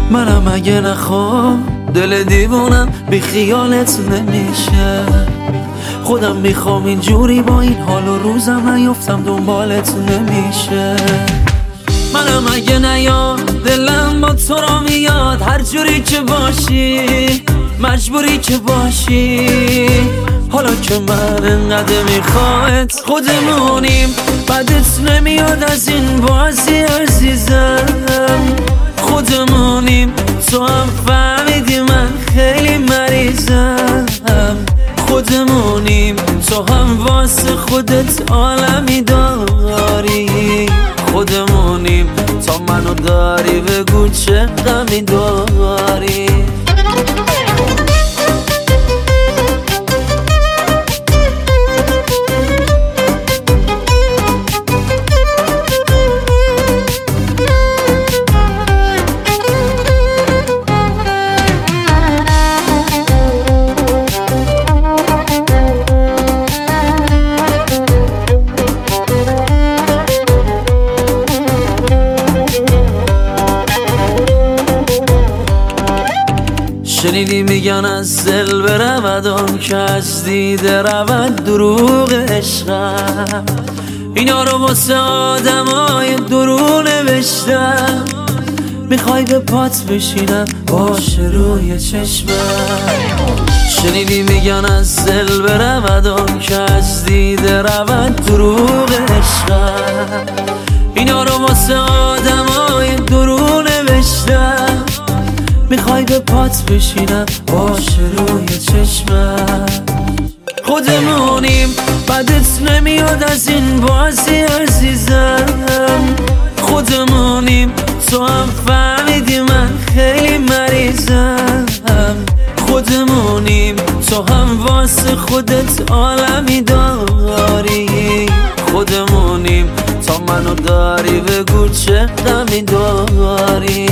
منم اگه نخوام دل دیوونم بی خیالت نمیشه. خودم میخوام اینجوری با این حال و روزم نیفتم دنبالت نمیشه. منم اگه نیاد دلم با تو را میاد، هر جوری که باشی مجبوری که باشی. حالا که من انقدر میخواد خودمونیم، بدت نمیاد از این بازی عزیزم. خودمونیم تو هم فهمیدی من خیلی مریضم. خودمونیم تو هم واسه خودت عالمی داری. خودمونیم تا منو داری بگو چه غمی داری. شنیدی میگن از دل برود آن که از دیده رود دروغ عشقم. اینا رو واسه آدمای درو نوشتم. میخوای به پات بشینم باشه روی چشمم. شنیدی میگن از دل برود آن که از دیده رود دروغ عشقم. اینا رو واسه آدمای درو نوشتم. میخوای به پات بشینم باشه روی چشمم. خودمونیم بدت نمیاد از این بازی عزیزم. خودمونیم تو هم فهمیدی من خیلی مریضم. خودمونیم تو هم واسه خودت عالمی داری. خودمونیم تا منو داری بگو چه غمی داری.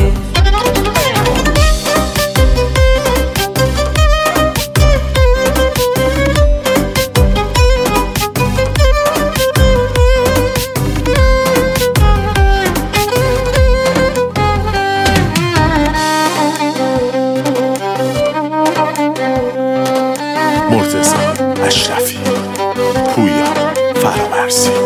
مرتضی اشرفی، پویا فرامرزی.